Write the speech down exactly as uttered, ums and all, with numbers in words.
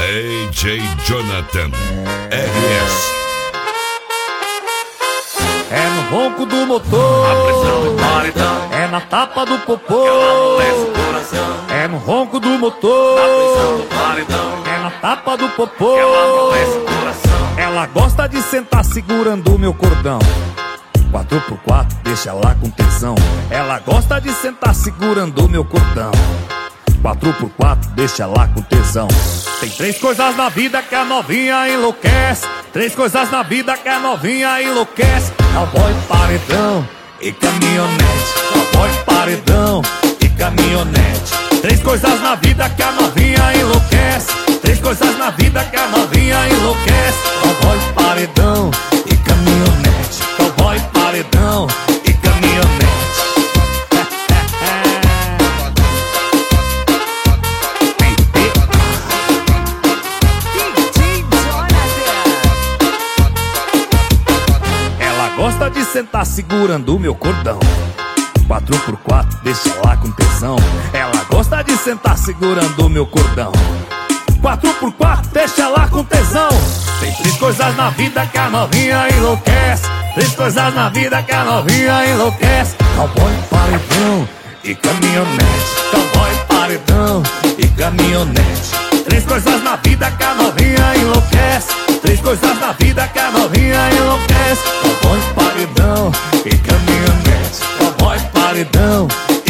D J Jonathan R S. É no ronco do motor, a pressão do paredão, é na tapa do popô, que ela amolece o coração. é no ronco do motor, A pressão do paredão, é na tapa do popô, que ela amolece o coração. ela gosta de sentar segurando o meu cordão. Quatro por quatro, deixa lá com tesão. Ela gosta de sentar segurando o meu cordão. Quatro por quatro, deixa lá com tesão. Tem três coisas na vida que a novinha enlouquece. Três coisas na vida que a novinha enlouquece: cowboy, paredão e caminhonete. Cowboy, paredão e caminhonete. Três coisas na vida que a novinha enlouquece. Três coisas na vida que a novinha enlouquece: cowboy, paredão e caminhonete. Cowboy, paredão e caminhonete. Gosta de sentar segurando o meu cordão. Quatro por quatro, deixa lá com tesão. Ela gosta de sentar segurando o meu cordão. Quatro por quatro, deixa lá com tesão. Tem três coisas na vida que a novinha enlouquece. Três coisas na vida que a novinha enlouquece: cowboy, paredão e caminhonete. Cowboy, paredão e caminhonete. Três coisas na vida que a novinha enlouquece. Três coisas na vida que a novinha enlouquece: cowboy, paredão e caminhonete. Cowboy, paredão